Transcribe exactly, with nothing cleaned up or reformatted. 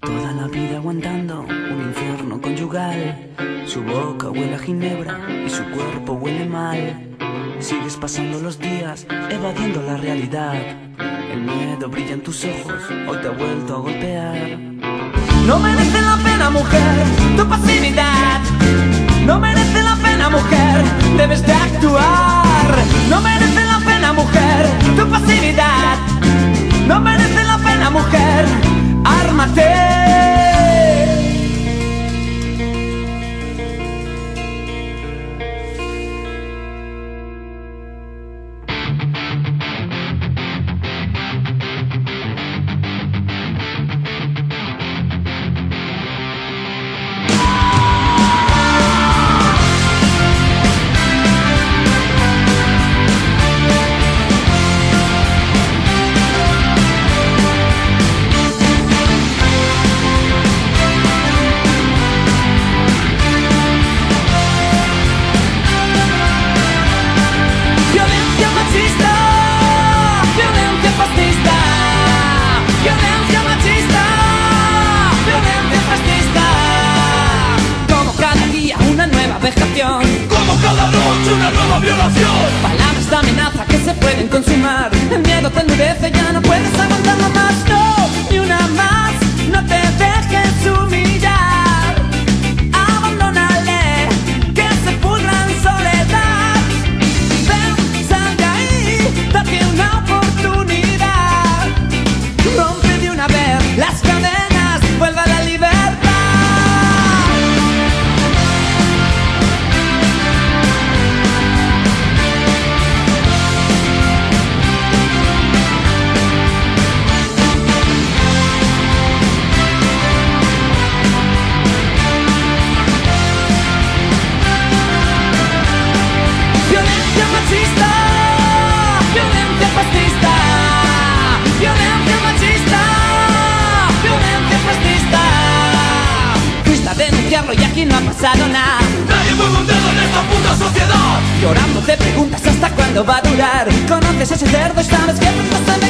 Toda la vida aguantando un infierno conyugal. Su boca huele a ginebra y su cuerpo huele mal. Sigues pasando los días evadiendo la realidad. El miedo brilla en tus ojos, hoy te ha vuelto a golpear. No merece la pena, mujer, tu pasividad. No merece la pena, mujer, debes de actuar. No merece la pena, mujer, tu pasividad. No merece la pena, mujer, ármate. Como cada noche una nueva violación. Palabras de amenaza que se pueden consumar. El miedo te endurece, ya no puedes aguantarlo más. No, ni una más, no te dejes humillar. Abandónale, que se pudra en soledad. Ven, sal de ahí, date una oportunidad. Rompe de una vez las cadenas, vuelve a la libertad. Y aquí no ha pasado nada. Nadie mueve un dedo en esta puta sociedad. Llorando te preguntas hasta cuándo va a durar. Conoces ese cerdo y sabes que no se